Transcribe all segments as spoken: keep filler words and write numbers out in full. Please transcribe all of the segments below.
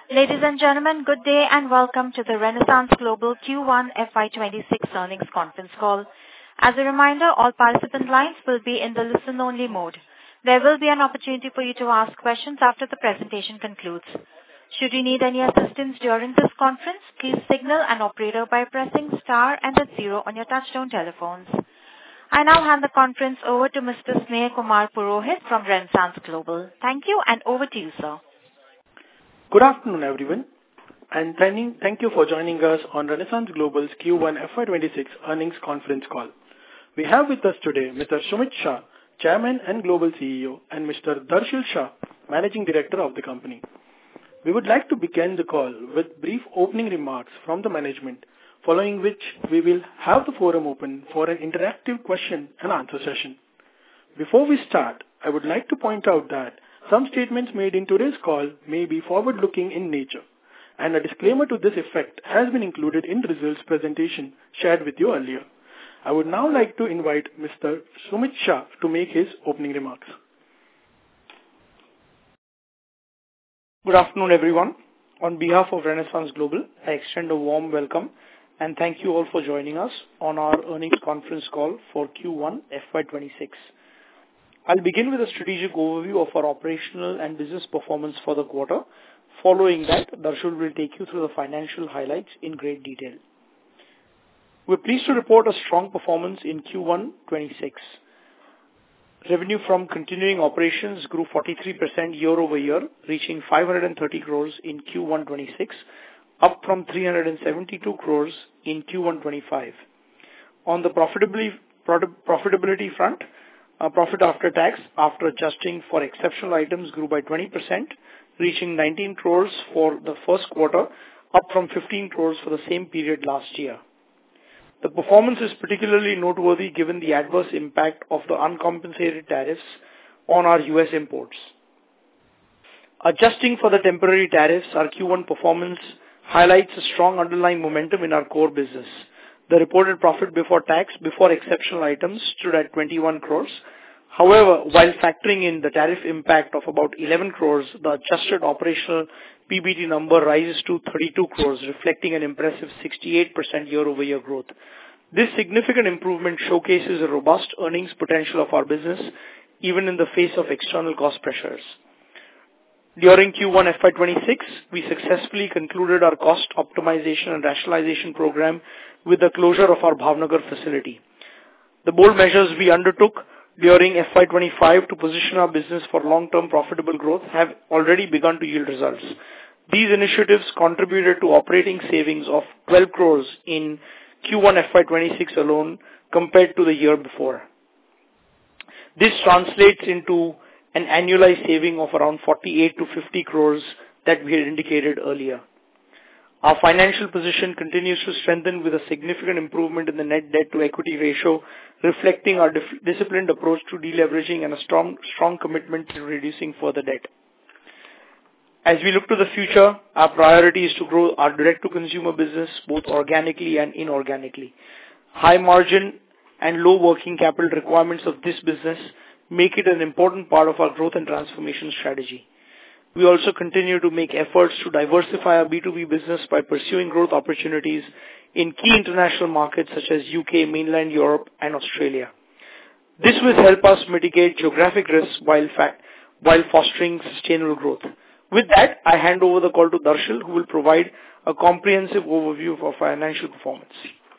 Ladies and gentlemen, good day and welcome to the Renaissance Global Q one F Y twenty-six earnings conference call. As a reminder, all participant lines will be in the listen-only mode. There will be an opportunity for you to ask questions after the presentation concludes. Should you need any assistance during this conference, please signal an operator by pressing star and then zero on your touchtone telephones. I now hand the conference over to Mister Sneh Kumar Purohit from Renaissance Global. Thank you, and over to you, sir. Good afternoon, everyone, and thank you for joining us on Renaissance Global's Q one F Y twenty-six earnings conference call. We have with us today Mister Sumit Shah, Chairman and Global C E O, and Mister Darshil Shah, Managing Director of the company. We would like to begin the call with brief opening remarks from the management, following which we will have the forum open for an interactive question and answer session. Before we start, I would like to point out that some statements made in today's call may be forward-looking in nature, and a disclaimer to this effect has been included in the results presentation shared with you earlier. I would now like to invite Mister Sumit Shah to make his opening remarks. Good afternoon, everyone. On behalf of Renaissance Global, I extend a warm welcome and thank you all for joining us on our earnings conference call for Q one F Y twenty-six. I'll begin with a strategic overview of our operational and business performance for the quarter. Following that, Darshil will take you through the financial highlights in great detail. We're pleased to report a strong performance in Q one twenty-six. Revenue from continuing operations grew forty-three percent year over year, reaching five hundred thirty crores in Q one twenty-six, up from three hundred seventy-two crores in Q one twenty-five. On the profitability, profitability front, Uh, profit after tax, after adjusting for exceptional items, grew by twenty percent, reaching nineteen crores for the first quarter, up from fifteen crores for the same period last year. The performance is particularly noteworthy given the adverse impact of the uncompensated tariffs on our U S imports. Adjusting for the temporary tariffs, our Q one performance highlights a strong underlying momentum in our core business. The reported profit before tax, before exceptional items, stood at twenty-one crores. However, while factoring in the tariff impact of about eleven crores, the adjusted operational P B T number rises to thirty-two crores, reflecting an impressive sixty-eight percent year-over-year growth. This significant improvement showcases a robust earnings potential of our business, even in the face of external cost pressures. During Q one F Y twenty-six, we successfully concluded our cost optimization and rationalization program with the closure of our Bhavnagar facility. The bold measures we undertook during F Y twenty-five to position our business for long-term profitable growth have already begun to yield results. These initiatives contributed to operating savings of twelve crores in Q one F Y twenty-six alone compared to the year before. This translates into an annualized saving of around forty-eight to fifty crores that we had indicated earlier. Our financial position continues to strengthen with a significant improvement in the net debt to equity ratio, reflecting our dif- disciplined approach to deleveraging and a strong, strong commitment to reducing further debt. As we look to the future, our priority is to grow our direct-to-consumer business both organically and inorganically. High margin and low working capital requirements of this business make it an important part of our growth and transformation strategy. We also continue to make efforts to diversify our B two B business by pursuing growth opportunities in key international markets such as U K, mainland Europe, and Australia. This will help us mitigate geographic risks while, fa- while fostering sustainable growth. With that, I hand over the call to Darshil, who will provide a comprehensive overview of our financial performance.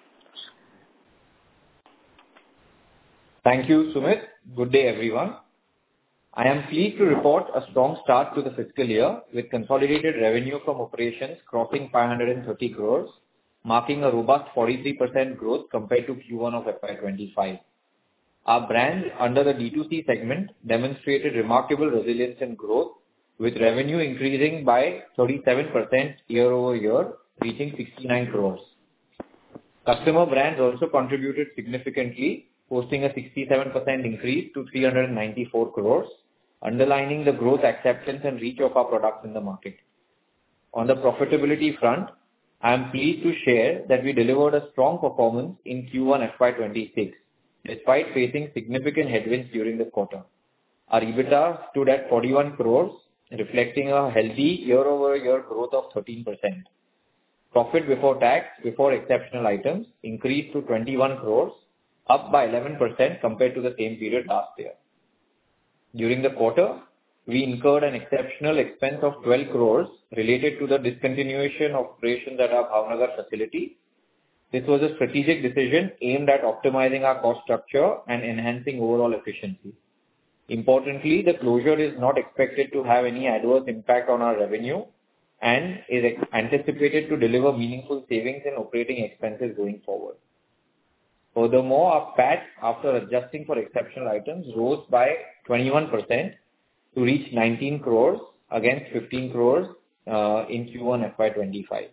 Thank you, Sumit. Good day, everyone. I am pleased to report a strong start to the fiscal year with consolidated revenue from operations crossing five hundred thirty crores, marking a robust forty-three percent growth compared to Q one of F Y twenty-five. Our brands under the D two C segment demonstrated remarkable resilience and growth, with revenue increasing by thirty-seven percent year over year, reaching sixty-nine crores. Customer brands also contributed significantly, posting a sixty-seven percent increase to three hundred ninety-four crores, underlining the growth, acceptance, and reach of our products in the market. On the profitability front, I am pleased to share that we delivered a strong performance in Q one F Y twenty-six, despite facing significant headwinds during the quarter. Our EBITDA stood at forty-one crores, reflecting a healthy year-over-year growth of thirteen percent. Profit before tax, before exceptional items, increased to twenty-one crores, up by eleven percent compared to the same period last year. During the quarter, we incurred an exceptional expense of twelve crores related to the discontinuation of operations at our Bhavnagar facility. This was a strategic decision aimed at optimizing our cost structure and enhancing overall efficiency. Importantly, the closure is not expected to have any adverse impact on our revenue and is anticipated to deliver meaningful savings in operating expenses going forward. Furthermore, our P A T, after adjusting for exceptional items, rose by twenty-one percent to reach nineteen crores against fifteen crores uh, in Q one F Y twenty-five.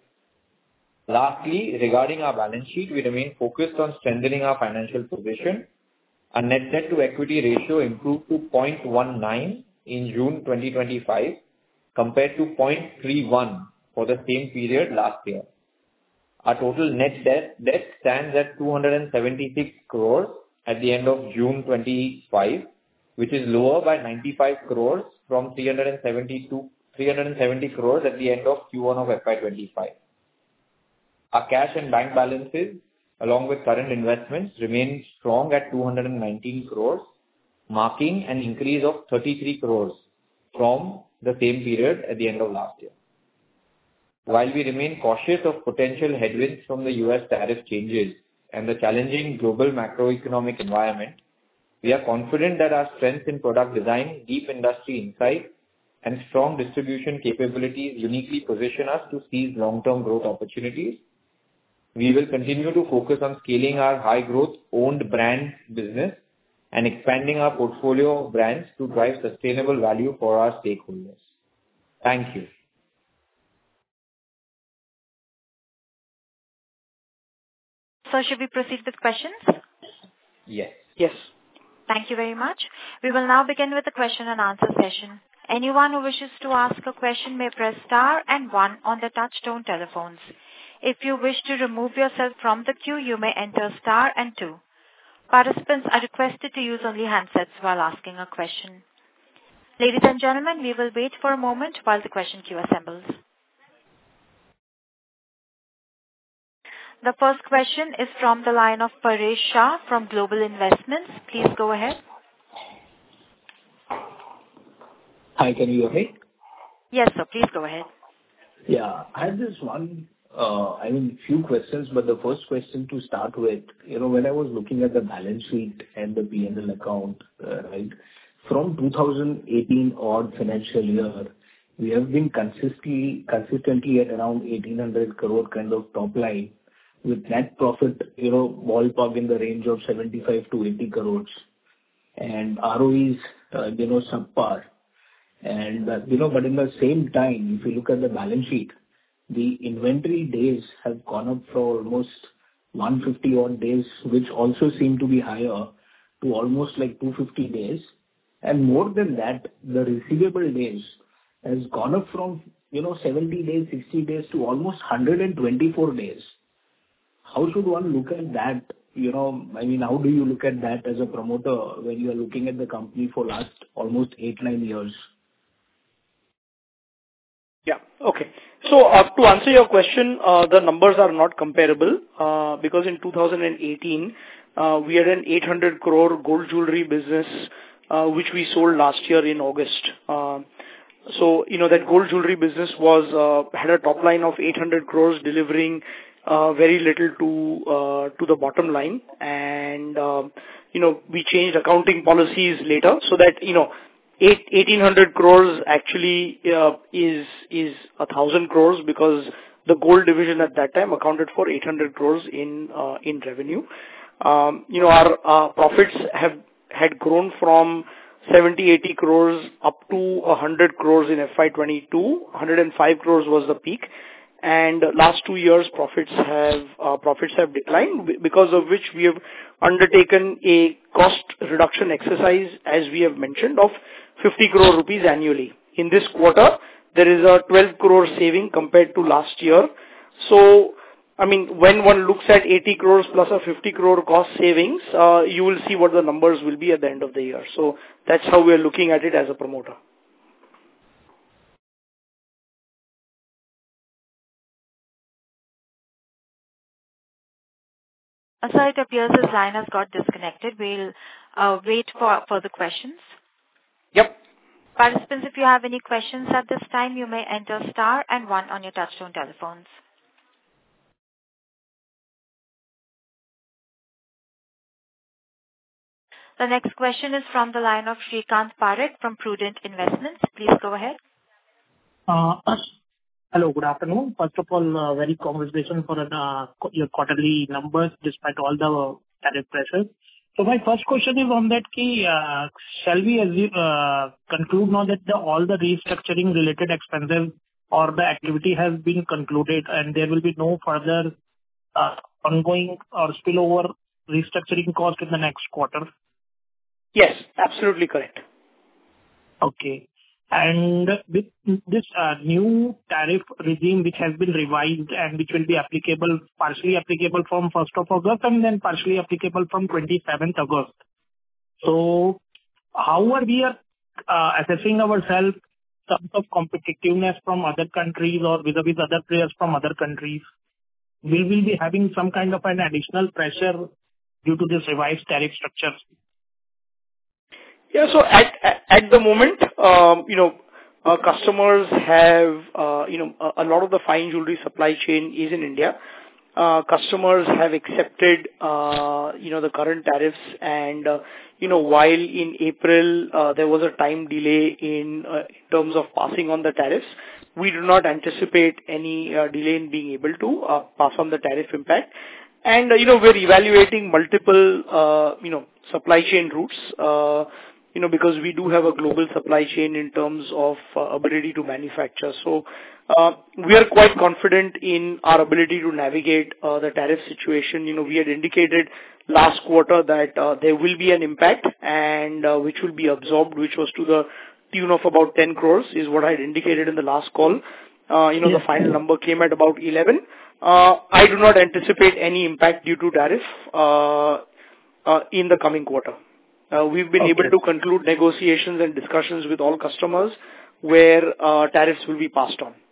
Lastly, regarding our balance sheet, we remain focused on strengthening our financial position. Our net debt to equity ratio improved to zero point one nine in June twenty twenty-five compared to zero point three one for the same period last year. Our total net debt, debt stands at two hundred seventy-six crores at the end of June twenty-five, which is lower by ninety-five crores from three hundred seventy-two, three hundred seventy crores at the end of Q one of F Y twenty-five. Our cash and bank balances, along with current investments, remain strong at two hundred nineteen crores, marking an increase of thirty-three crores from the same period at the end of last year. While we remain cautious of potential headwinds from the U S tariff changes and the challenging global macroeconomic environment, we are confident that our strengths in product design, deep industry insight, and strong distribution capabilities uniquely position us to seize long-term growth opportunities. We will continue to focus on scaling our high-growth owned brand business and expanding our portfolio of brands to drive sustainable value for our stakeholders. Thank you. So should we proceed with questions? Yes. Yes. Thank you very much. We will now begin with the question and answer session. Anyone who wishes to ask a question may press star and one on the touch-tone telephones. If you wish to remove yourself from the queue, you may enter star and two. Participants are requested to use only handsets while asking a question. Ladies and gentlemen, we will wait for a moment while the question queue assembles. The first question is from the line of Paresh Shah from Global Investments. Please go ahead. Hi, can you hear me? Yes, sir. Please go ahead. Yeah, I had this one, uh, I mean, few questions, but the first question to start with, you know, when I was looking at the balance sheet and the P and L account, uh, right, from two thousand eighteen odd financial year, we have been consistently, consistently at around eighteen hundred crore kind of top line, with net profit, you know, ballpark in the range of seventy-five to eighty crores, and R O Es, uh, you know, subpar. And, uh, you know, but in the same time, if you look at the balance sheet, the inventory days have gone up from almost one hundred fifty odd days, which also seem to be higher, to almost like two hundred fifty days. And more than that, the receivable days has gone up from, you know, seventy days, sixty days to almost one hundred twenty-four days. How should one look at that? You know, I mean, how do you look at that as a promoter when you are looking at the company for last almost eight, nine years? Yeah. Okay. So, uh, to answer your question, uh, the numbers are not comparable, uh, because in two thousand eighteen, uh, we had an eight hundred crore gold jewelry business, uh, which we sold last year in August. Uh, so, you know, that gold jewelry business was, uh, had a top line of eight hundred crores, delivering uh, very little to, uh, to the bottom line. And, uh, you know, we changed accounting policies later so that, you know, eighteen hundred crores actually uh, is is a thousand crores, because the gold division at that time accounted for eight hundred crores in uh, in revenue. Um, you know, our uh, profits have had grown from seventy, eighty crores up to one hundred crores in F Y twenty-two. one hundred five crores was the peak. And last two years, profits have uh, profits have declined, because of which we have undertaken a cost reduction exercise, as we have mentioned, of fifty crore rupees annually. In this quarter, there is a twelve crore saving compared to last year. So, I mean, when one looks at eighty crores plus a fifty crore cost savings, uh, you will see what the numbers will be at the end of the year. So that's how we are looking at it as a promoter. Uh, sir, it appears his line has got disconnected. We'll uh, wait for further questions. Yep. Participants, if you have any questions at this time, you may enter star and one on your touchtone telephones. The next question is from the line of Shrikant Parekh from Prudent Investments. Please go ahead. Uh, hello, good afternoon. First of all, uh, very congratulations for uh, your quarterly numbers despite all the tariff pressures. So my first question is on that key, uh, shall we assume, uh, conclude now that the, all the restructuring related expenses or the activity has been concluded and there will be no further uh, ongoing or spillover restructuring cost in the next quarter? Yes, absolutely correct. Okay. And with this uh, new tariff regime which has been revised and which will be applicable, partially applicable from first of August and then partially applicable from twenty-seventh August. So how are we uh, assessing ourselves in terms of competitiveness from other countries or vis-a-vis other players from other countries? Will we be having some kind of an additional pressure due to this revised tariff structure? Yeah. So at at, at the moment, um, you know, uh, customers have, uh, you know, a, a lot of the fine jewelry supply chain is in India. Uh, customers have accepted, uh, you know, the current tariffs, and uh, you know, while in April uh, there was a time delay in, uh, in terms of passing on the tariffs, we do not anticipate any uh, delay in being able to uh, pass on the tariff impact. And uh, you know, we're evaluating multiple, uh, you know, supply chain routes. Uh, You know, because we do have a global supply chain in terms of uh, ability to manufacture. So, uh, we are quite confident in our ability to navigate uh, the tariff situation. You know, we had indicated last quarter that uh, there will be an impact and uh, which will be absorbed, which was to the tune of about ten crores, is what I had indicated in the last call. Uh, you know, yes. The final number came at about eleven. Uh, I do not anticipate any impact due to tariff uh, uh, in the coming quarter. Uh, we've been okay. able to conclude negotiations and discussions with all customers where uh, tariffs will be passed on.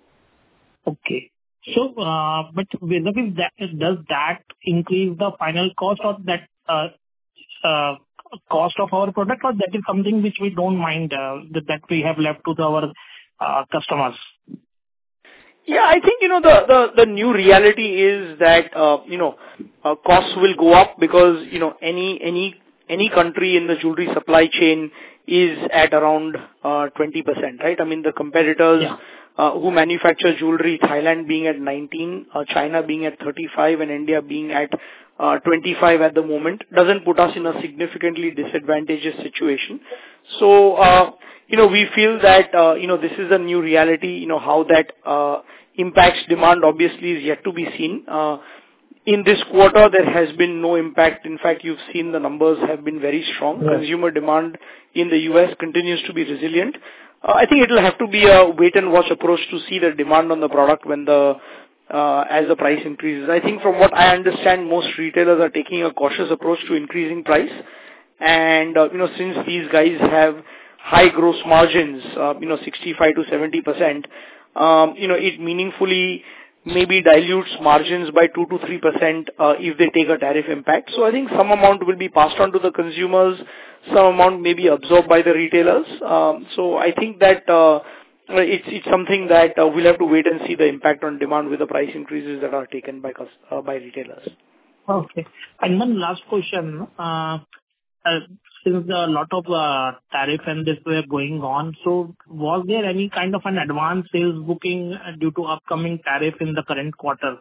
Okay. So, uh, but vis-a-vis that, does that increase the final cost or that uh, uh, cost of our product, or that is something which we don't mind uh, that, that we have left to our uh, customers? Yeah, I think, you know, the, the, the new reality is that, uh, you know, uh, costs will go up because, you know, any, any, any country in the jewelry supply chain is at around uh, twenty percent, right? I mean, the competitors yeah. uh, who manufacture jewelry, Thailand being at nineteen, uh, China being at thirty-five, and India being at uh, twenty-five at the moment, doesn't put us in a significantly disadvantageous situation. So, uh, you know, we feel that, uh, you know, this is a new reality. You know, how that uh, impacts demand obviously is yet to be seen. Uh, In this quarter, there has been no impact. In fact, you've seen the numbers have been very strong. Yes. Consumer demand in the U S continues to be resilient. Uh, I think it will have to be a wait-and-watch approach to see the demand on the product when the uh, as the price increases. I think from what I understand, most retailers are taking a cautious approach to increasing price. And, uh, you know, since these guys have high gross margins, uh, you know, sixty-five to seventy percent, um, you know, it meaningfully maybe dilutes margins by two to three percent uh, if they take a tariff impact. So I think some amount will be passed on to the consumers, some amount may be absorbed by the retailers. Um, so I think that uh, it's, it's something that uh, we'll have to wait and see the impact on demand with the price increases that are taken by uh, by retailers. Okay. And one last question. Uh, uh, since a lot of uh, tariff and this were going on, so was there any kind of an advance sales booking due to upcoming tariff in the current quarter?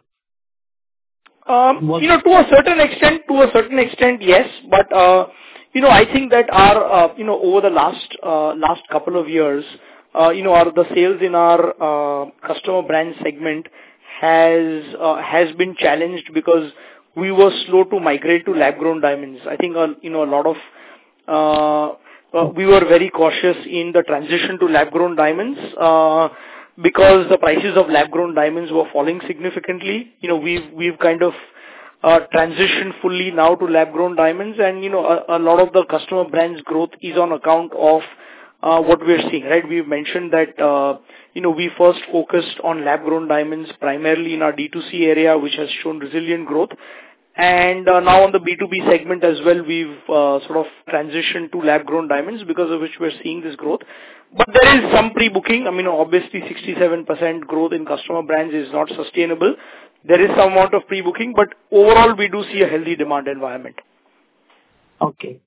Um, was you know, to a certain extent, to a certain extent, yes. But, uh, you know, I think that our, uh, you know, over the last, uh, last couple of years, uh, you know, our, the sales in our, uh, customer brand segment has, uh, has been challenged because we were slow to migrate to lab-grown diamonds. I think, uh, you know, a lot of, uh, uh, we were very cautious in the transition to lab-grown diamonds, uh, because the prices of lab-grown diamonds were falling significantly. You know, we've, we've kind of, uh, transitioned fully now to lab-grown diamonds, and, you know, a, a lot of the customer brands growth is on account of, uh, what we're seeing, right? We've mentioned that, uh, you know, we first focused on lab-grown diamonds primarily in our D two C area, which has shown resilient growth. And uh, now on the B two B segment as well, we've uh, sort of transitioned to lab-grown diamonds, because of which we're seeing this growth. But there is some pre-booking. I mean, obviously sixty-seven percent growth in customer brands is not sustainable. There is some amount of pre-booking, but overall we do see a healthy demand environment. Okay.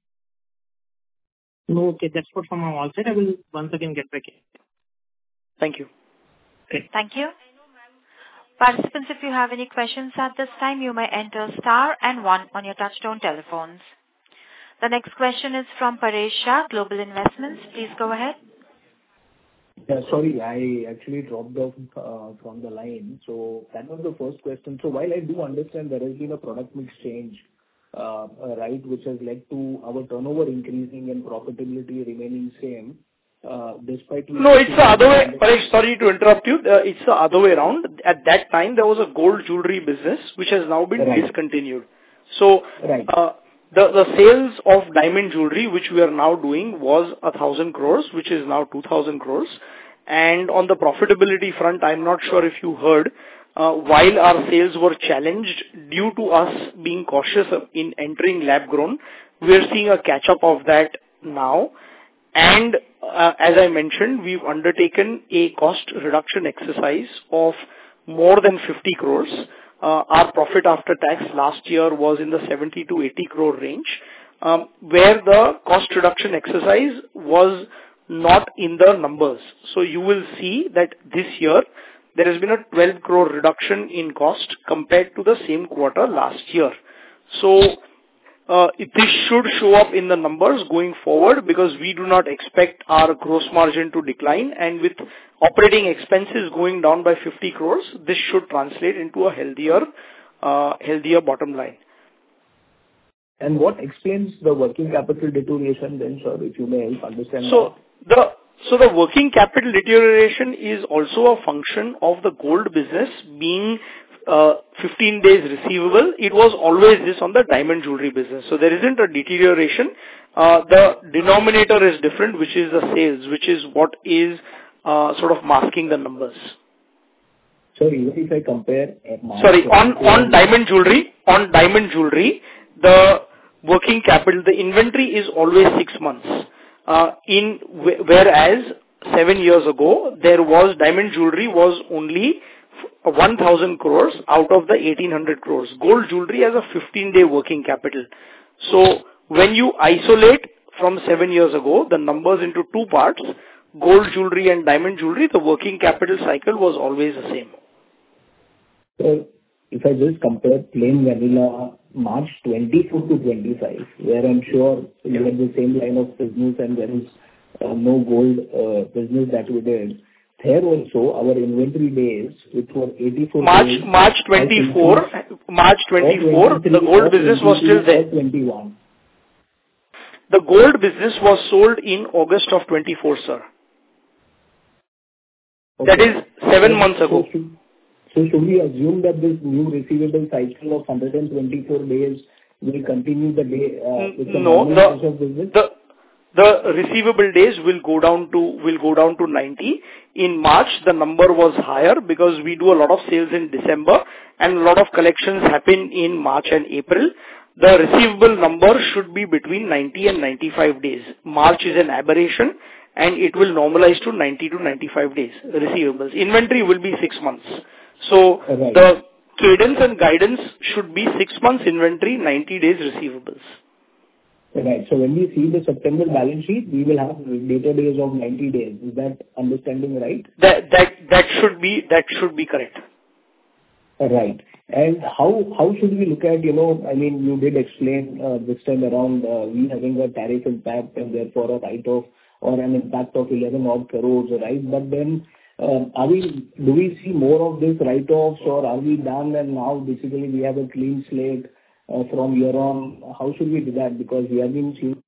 No, okay, that's what from our side. I will once again get back in. Thank you. Okay. Thank you. Participants, if you have any questions at this time, you may enter star and one on your touchtone telephones. The next question is from Paresh Shah, Global Investments. Please go ahead. Yeah, sorry, I actually dropped off uh, from the line. So that was the first question. So while I do understand there has been a product mix change, uh, uh, right, which has led to our turnover increasing and profitability remaining same, uh, despite... No, it's the other way. Paresh, sorry to interrupt you. Uh, it's the other way around. At that time, there was a gold jewelry business, which has now been right. discontinued. So, right. uh, the, the sales of diamond jewelry, which we are now doing, was a thousand crores, which is now two thousand crores. And on the profitability front, I'm not sure if you heard, uh, while our sales were challenged due to us being cautious in entering lab grown, we are seeing a catch up of that now. And uh, as I mentioned, we've undertaken a cost reduction exercise of more than fifty crores. Uh, our profit after tax last year was in the seventy to eighty crore range, um, where the cost reduction exercise was not in the numbers. So you will see that this year there has been a twelve crore reduction in cost compared to the same quarter last year. So uh, this should show up in the numbers going forward, because we do not expect our gross margin to decline, and with operating expenses going down by fifty crores, this should translate into a healthier, uh, healthier bottom line. And what explains the working capital deterioration then, sir, if you may help understand So that? the so the working capital deterioration is also a function of the gold business being uh, fifteen days receivable. It was always this on the diamond jewelry business. So there isn't a deterioration. Uh, the denominator is different, which is the sales, which is what is uh, sort of masking the numbers. So even if I compare... Sorry, on, on diamond jewelry, on diamond jewelry, the working capital, the inventory is always six months. Uh, in whereas seven years ago, there was diamond jewelry was only one thousand crores out of the eighteen hundred crores. Gold jewelry has a fifteen day working capital. So when you isolate from seven years ago the numbers into two parts, gold jewelry and diamond jewelry, the working capital cycle was always the same. So if I just compare plain vanilla March twenty-four to twenty-five, where I'm sure you have the same line of business and there is uh, no gold uh, business that we did, there also our inventory days, which were eighty-four March, days. March twenty-four, March twenty-four, the gold business was still there. twenty-one. The gold business was sold in August of twenty-four, sir. Okay. That is seven months ago. So, So should we assume that this new receivable cycle of one hundred twenty-four days will continue the day uh, with the no, normal the, of business? The, the receivable days will go down to will go down to ninety. In March, the number was higher because we do a lot of sales in December and a lot of collections happen in March and April. The receivable number should be between ninety and ninety-five days. March is an aberration and it will normalize to ninety to ninety-five days receivables. Inventory will be six months. So right. The cadence and guidance should be six months inventory, ninety days receivables. Right. So when we see the September balance sheet, we will have data days of ninety days. Is that understanding right? That that that should be that should be correct. Right. And how how should we look at, you know, I mean, you did explain uh, this time around uh, we having a tariff impact and therefore a write-off or an impact of eleven odd crores, right? But then Uh, are we, do we see more of this write-offs, or are we done and now basically we have a clean slate uh, from here on? How should we do that? Because we have been seeing.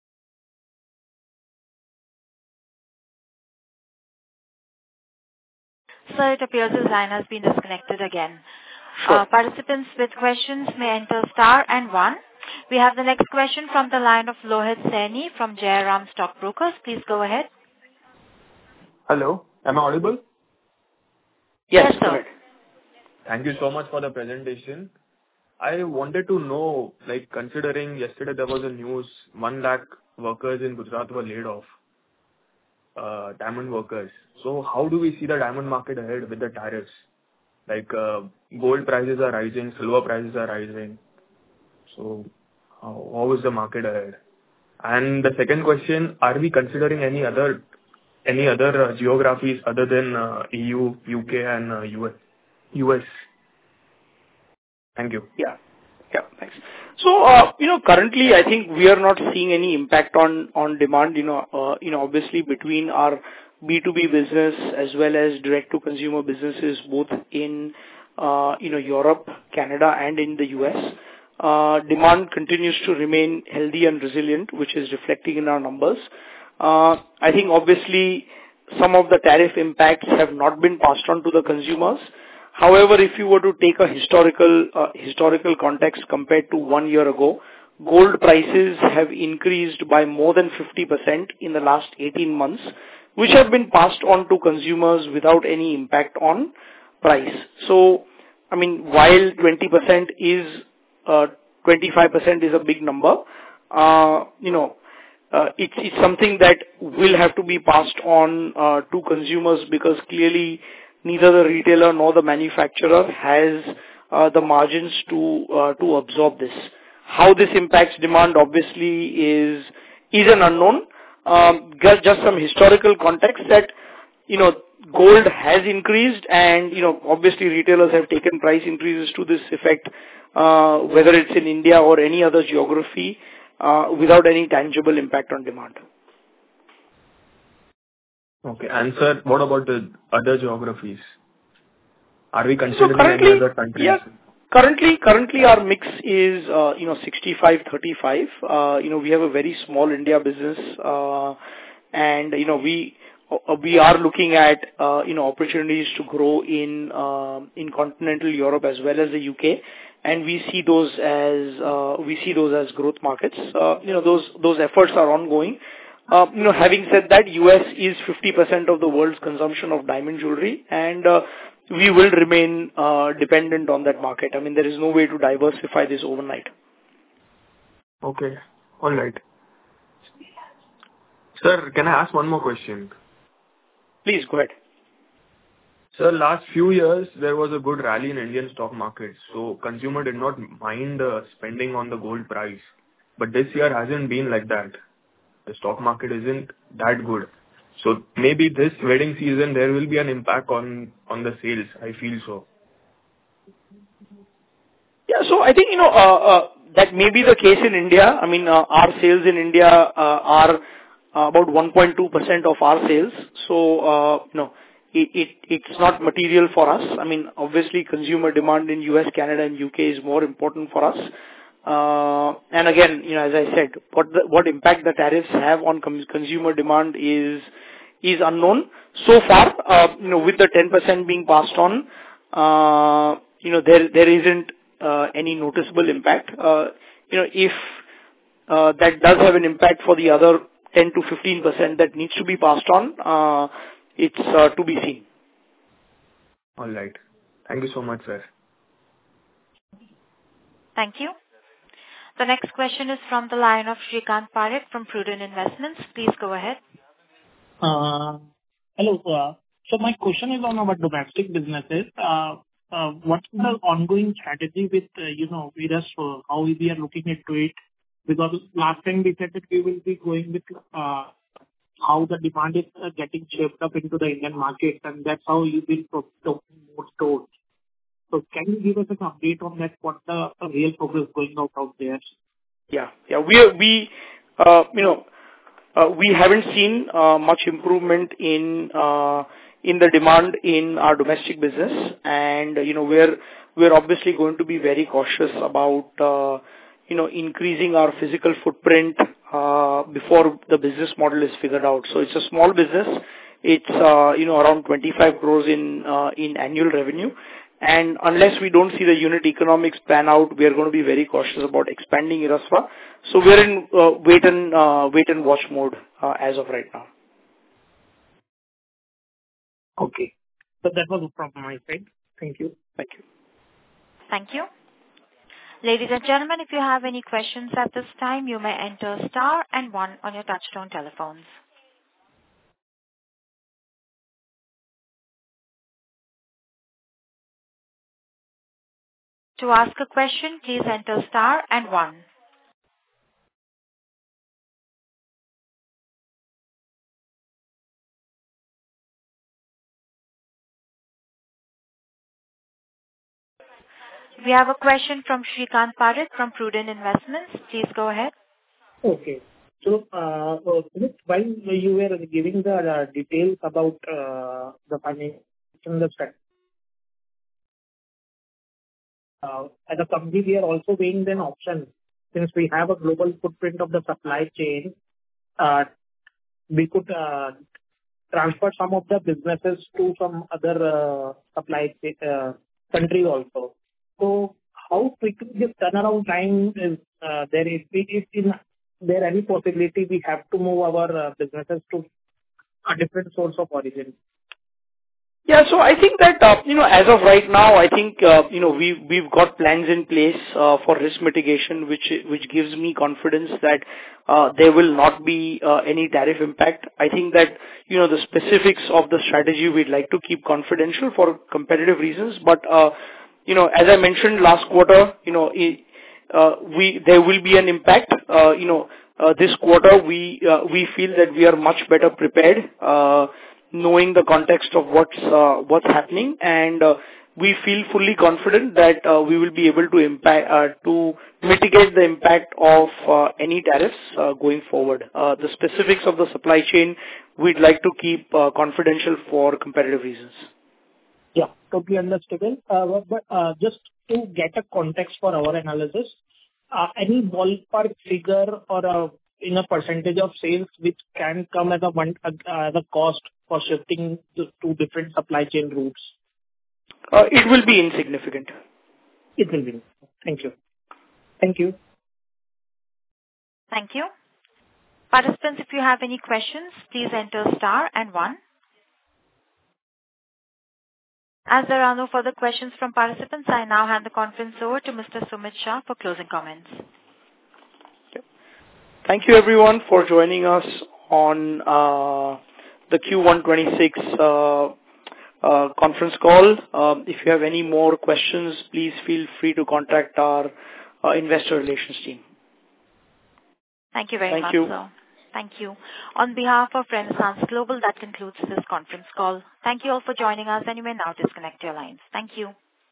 Sir, it appears his line has been disconnected again. Sure. Uh, participants with questions may enter star and one. We have the next question from the line of Lohit Saini from Jairam Stockbrokers. Please go ahead. Hello. Am I audible? Yes, yes sir. Thank you so much for the presentation. I wanted to know, like, considering yesterday there was a news, one lakh workers in Gujarat were laid off, uh, diamond workers. So how do we see the diamond market ahead with the tariffs? Like, uh, gold prices are rising, silver prices are rising. So how, how is the market ahead? And the second question, are we considering any other any other uh, geographies other than uh, E U, U K, and uh, U S? U S? Thank you. Yeah. Yeah, thanks. So, uh, you know, currently, I think we are not seeing any impact on on demand. You know, uh, you know, obviously between our B two B business as well as direct-to-consumer businesses, both in, uh, you know, Europe, Canada, and in the U S, uh, demand continues to remain healthy and resilient, which is reflecting in our numbers. Uh, I think obviously some of the tariff impacts have not been passed on to the consumers. However, if you were to take a historical uh, historical context compared to one year ago, gold prices have increased by more than fifty percent in the last eighteen months, which have been passed on to consumers without any impact on price. So, I mean, while twenty percent is, uh, twenty-five percent is a big number, uh, you know, uh, it's, it's something that will have to be passed on uh, to consumers, because clearly neither the retailer nor the manufacturer has uh, the margins to uh, to absorb this. How this impacts demand obviously is is an unknown. Um, just, just some historical context that, you know, gold has increased, and, you know, obviously retailers have taken price increases to this effect, uh, whether it's in India or any other geography, uh, without any tangible impact on demand. Okay. And sir, what about the other geographies? Are we considering So currently, any other countries? yeah, currently, currently our mix is, uh, you know, sixty-five thirty-five. Uh, you know, we have a very small India business, uh, and, you know, we, uh, we are looking at, uh, you know, opportunities to grow in, uh, in continental Europe as well as the U K. And we see those as, uh, we see those as growth markets. Uh, you know, those, those efforts are ongoing. Uh, you know, having said that, U S is fifty percent of the world's consumption of diamond jewelry, and uh, we will remain uh, dependent on that market. I mean, there is no way to diversify this overnight. Okay. All right. Sir, can I ask one more question? Please, go ahead. Sir, last few years, there was a good rally in Indian stock markets, so consumer did not mind uh, spending on the gold price. But this year hasn't been like that. The stock market isn't that good. So maybe this wedding season, there will be an impact on, on the sales. I feel so. Yeah, so I think, you know, uh, uh, that may be the case in India. I mean, uh, our sales in India uh, are uh, about one point two percent of our sales. So, uh, you know, it, it, it's not material for us. I mean, obviously consumer demand in U S, Canada and U K is more important for us. Uh, and again, you know, as I said, what the, what impact the tariffs have on com- consumer demand is is unknown. So far, uh, you know, with the ten percent being passed on, uh, you know, there there isn't uh, any noticeable impact. Uh, you know, if uh, that does have an impact for the other ten to fifteen percent that needs to be passed on, uh, it's uh, to be seen. All right. Thank you so much, sir. Thank you. The next question is from the line of Shrikant Parekh from Prudent Investments. Please go ahead. Uh, hello. Uh, so my question is on our domestic businesses. Uh, uh, what's the ongoing strategy with, uh, you know, with us, uh, how we are looking into it? Because last time we said that we will be going with uh, how the demand is uh, getting shaped up into the Indian market, and that's how you will open more stores. So can you give us an update on that? What the uh, real progress going out out there? Yeah, yeah. We are, we, uh, you know, uh, we haven't seen uh, much improvement in uh, in the demand in our domestic business, and you know, we're we're obviously going to be very cautious about uh, you know, increasing our physical footprint uh, before the business model is figured out. So it's a small business. It's uh, you know, around twenty-five crores in uh, in annual revenue. And unless we don't see the unit economics pan out, we are going to be very cautious about expanding Irasva. So we're in uh, wait and uh, wait and watch mode uh, as of right now. Okay. So that was from my side. Thank you. Thank you. Thank you. Ladies and gentlemen, if you have any questions at this time, you may enter star and one on your touchtone telephones. To ask a question, please enter star and one. We have a question from Shrikant Parit from Prudent Investments. Please go ahead. Okay. So, uh, uh, Sumit, while you were giving the uh, details about uh, the financial the strategy, uh, as a company, we are also weighing an option. Since we have a global footprint of the supply chain, uh, we could uh, transfer some of the businesses to some other uh, supply uh, countries also. So how quickly this turnaround time is uh, there? Is is in there any possibility we have to move our uh, businesses to a different source of origin? Yeah. So I think that, uh, you know, as of right now, I think, uh, you know, we've, we've got plans in place uh, for risk mitigation, which, which gives me confidence that uh, there will not be uh, any tariff impact. I think that, you know, the specifics of the strategy we'd like to keep confidential for competitive reasons. But, uh, you know, as I mentioned last quarter, you know, uh, we, there will be an impact. Uh, you know, uh, this quarter we, uh, we feel that we are much better prepared, uh, knowing the context of what's uh, what's happening, and uh, we feel fully confident that uh, we will be able to impact uh, to mitigate the impact of uh, any tariffs uh, going forward. Uh, the specifics of the supply chain we'd like to keep uh, confidential for competitive reasons. Yeah, totally understandable. Uh, but uh, just to get a context for our analysis, uh, any ballpark figure or a in a percentage of sales which can come as a one uh, as a cost for shifting to, to different supply chain routes? Uh, it will be insignificant. It will be. Thank you. Thank you. Thank you. Participants, if you have any questions, please enter star and one. As there are no further questions from participants, I now hand the conference over to Mister Sumit Shah for closing comments. Thank you everyone for joining us on uh, the Q one twenty-six uh, uh, conference call. Um, if you have any more questions, please feel free to contact our uh, investor relations team. Thank you very Thank much, you. sir. Thank you. On behalf of Renaissance Global, that concludes this conference call. Thank you all for joining us, and you may now disconnect your lines. Thank you.